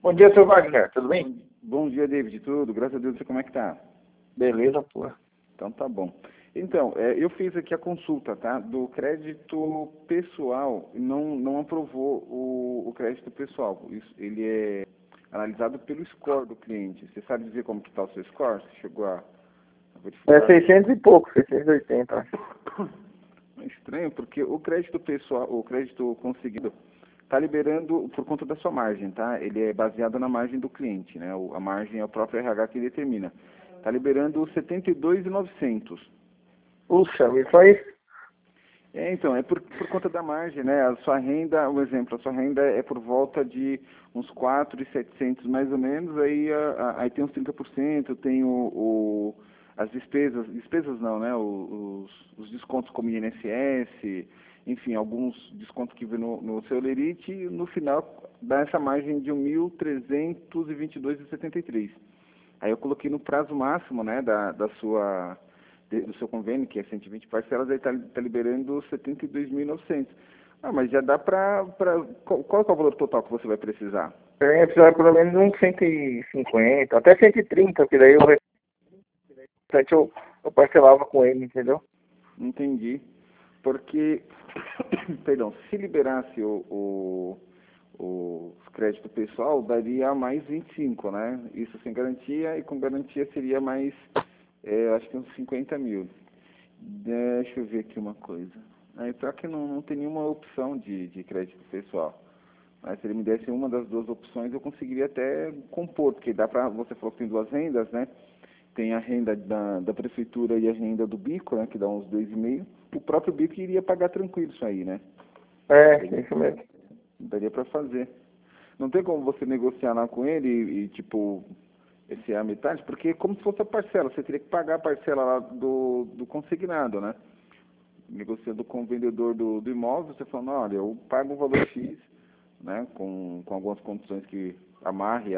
Bom dia, seu Wagner, tudo bem? Bom dia, David. Tudo? Graças a Deus, você como é que tá? Beleza, pô. Então tá bom. Então, eu fiz aqui a consulta, tá? Do crédito pessoal, não aprovou o crédito pessoal. Ele é analisado pelo score do cliente. Você sabe dizer como que tá o seu score? Você chegou a É verificar? 600 e pouco, 680, acho. É estranho, porque o crédito pessoal, o crédito conseguido, está liberando por conta da sua margem, tá? Ele é baseado na margem do cliente, né? A margem é o próprio RH que determina. Está liberando 72.900. Puxa, e só isso? Então, é por conta da margem, né? A sua renda, um exemplo, a sua renda é por volta de uns 4.700 mais ou menos, aí, aí tem uns 30%, tem as despesas não, né? Os descontos como INSS, enfim, alguns descontos que vem no seu Lerite, e no final dá essa margem de 1.322,73. Aí eu coloquei no prazo máximo, né, do seu convênio, que é 120 parcelas, aí está liberando 72.900. Ah, mas já dá qual é o valor total que você vai precisar? Eu ia precisar pelo menos uns 150, até 130, porque daí eu parcelava com ele, entendeu? Entendi. Porque, perdão, se liberasse o crédito pessoal, daria mais 25, né? Isso sem garantia, e com garantia seria mais, acho que uns 50 mil. Deixa eu ver aqui uma coisa. Aí, pior que não tem nenhuma opção de crédito pessoal. Mas se ele me desse uma das duas opções, eu conseguiria até compor, porque dá pra, você falou que tem duas rendas, né? Tem a renda da prefeitura e a renda do bico, né? Que dá uns 2,5. O próprio bico iria pagar tranquilo isso aí, né? É isso mesmo. Daria para fazer. Não tem como você negociar lá com ele tipo, esse é a metade, porque é como se fosse a parcela, você teria que pagar a parcela lá do consignado, né? Negociando com o vendedor do imóvel, você falando, olha, eu pago um valor X, né? Com algumas condições que amarre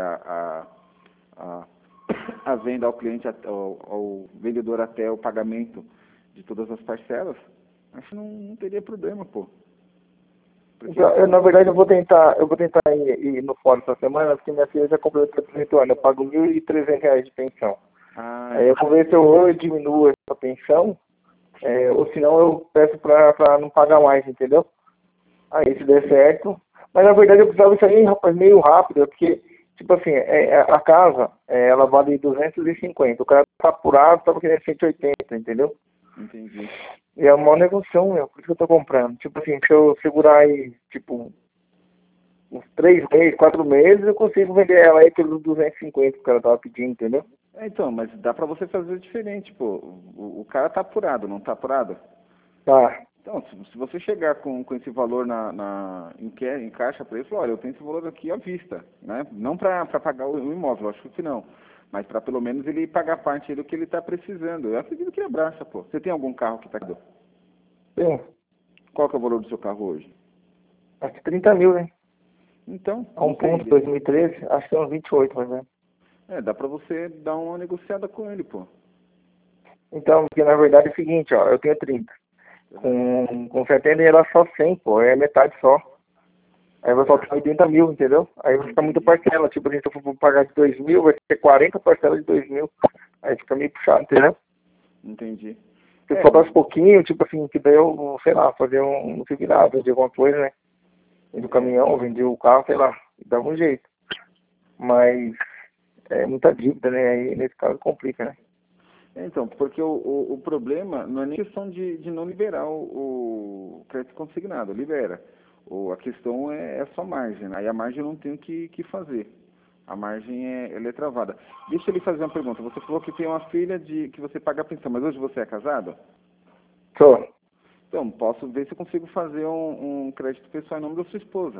a, a venda ao cliente, ao vendedor até o pagamento de todas as parcelas. Acho que não teria problema, pô. Porque Então, na verdade, eu vou tentar ir no fórum essa semana, porque minha filha já completou 18 anos, eu pago R$ 1.300 de pensão. Aí eu vou ver se eu diminuo essa pensão, ou senão eu peço pra não pagar mais, entendeu? Aí se der certo. Mas na verdade eu precisava isso aí, rapaz, meio rápido, porque, tipo assim, a casa, ela vale 250, o cara tá apurado, tava querendo 180, entendeu? Entendi. E é uma negociação, meu, por isso que eu tô comprando. Tipo assim, se eu segurar aí, tipo, uns 3 meses, 4 meses, eu consigo vender ela aí pelos 250 que o cara tava pedindo, entendeu? Então, mas dá pra você fazer diferente, pô. O cara tá apurado, não tá apurado? Tá, Então, se você chegar com esse valor em caixa para ele, falar, olha, eu tenho esse valor aqui à vista, né? Não para pagar o imóvel, acho que não. Mas para pelo menos ele pagar parte do que ele está precisando. Eu acredito que ele abraça, pô. Você tem algum carro que está... sim, Qual que é o valor do seu carro hoje? acho que 30 mil, né? Então, A não um sei. ponto 2013, acho que é uns 28, mais ou menos. Dá para você dar uma negociada com ele, pô. Então, porque na verdade é o seguinte, ó, eu tenho 30. Com 70 era só 100, pô, é metade só. Aí vai faltar 80 mil, entendeu? Aí vai ficar muita parcela. Tipo, a gente for pagar de 2 mil, vai ter 40 parcelas de 2 mil. Aí fica meio puxado, entendeu? Entendi. Se faltasse pouquinho, tipo assim, que daí eu, sei lá, fazer um segurado, vender alguma coisa, né? Vendi o caminhão, vendi o carro, sei lá, dava um jeito. Mas é muita dívida, né? Aí nesse caso complica, né? Então, porque o problema não é nem questão de não liberar o crédito consignado, libera. A questão é a sua margem, né? Aí a margem eu não tenho que fazer. A margem ela é travada. Deixa eu lhe fazer uma pergunta. Você falou que tem uma filha que você paga a pensão, mas hoje você é casado? Só. Então, posso ver se eu consigo fazer um crédito pessoal em nome da sua esposa.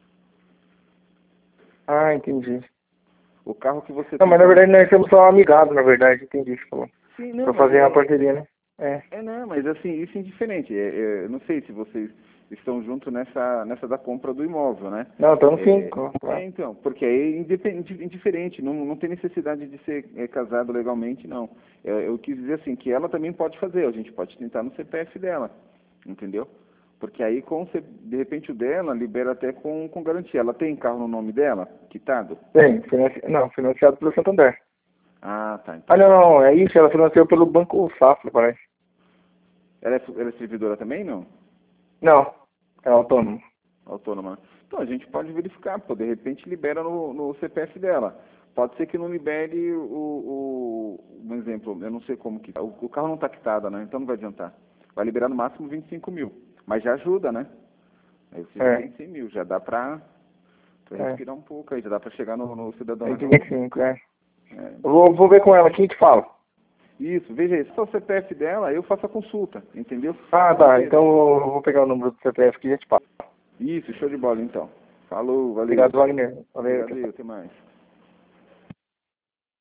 Ah, entendi. O carro que você Não, tem mas na tá... verdade nós somos só amigados, na verdade, entendi o que você falou. Sim, não, Pra mas fazer uma parceria, né? É. não, mas assim, isso é indiferente. Eu não sei se vocês estão juntos nessa da compra do imóvel, né? Não, estamos sim, claro. Então, porque é indiferente, não tem necessidade de ser casado legalmente, não. Eu quis dizer assim, que ela também pode fazer, a gente pode tentar no CPF dela, entendeu? Porque aí, de repente, o dela libera até com garantia. Ela tem carro no nome dela, quitado? Tem, financiado pelo Santander. Ah, tá. Então. Ah, não, é isso, ela financiou pelo Banco Safra, parece. Ela é servidora também, não? Não, é autônomo. Autônoma. Então, a gente pode verificar, pô, de repente libera no CPF dela. Pode ser que não libere um exemplo, eu não sei como que... O carro não está quitado, né? Então não vai adiantar. Vai liberar no máximo 25 mil. Mas já ajuda, né? Aí você já tem 100 mil, já dá pra respirar um pouco aí, já dá pra chegar no cidadão. É de 25, vou ver com ela aqui e te falo. Isso, veja aí. Se for o CPF dela, eu faço a consulta, entendeu? Ah, tá. Então eu vou pegar o número do CPF aqui e a gente fala. Isso, show de bola então. Falou, valeu. Obrigado, Wagner. Valeu. Valeu, até mais.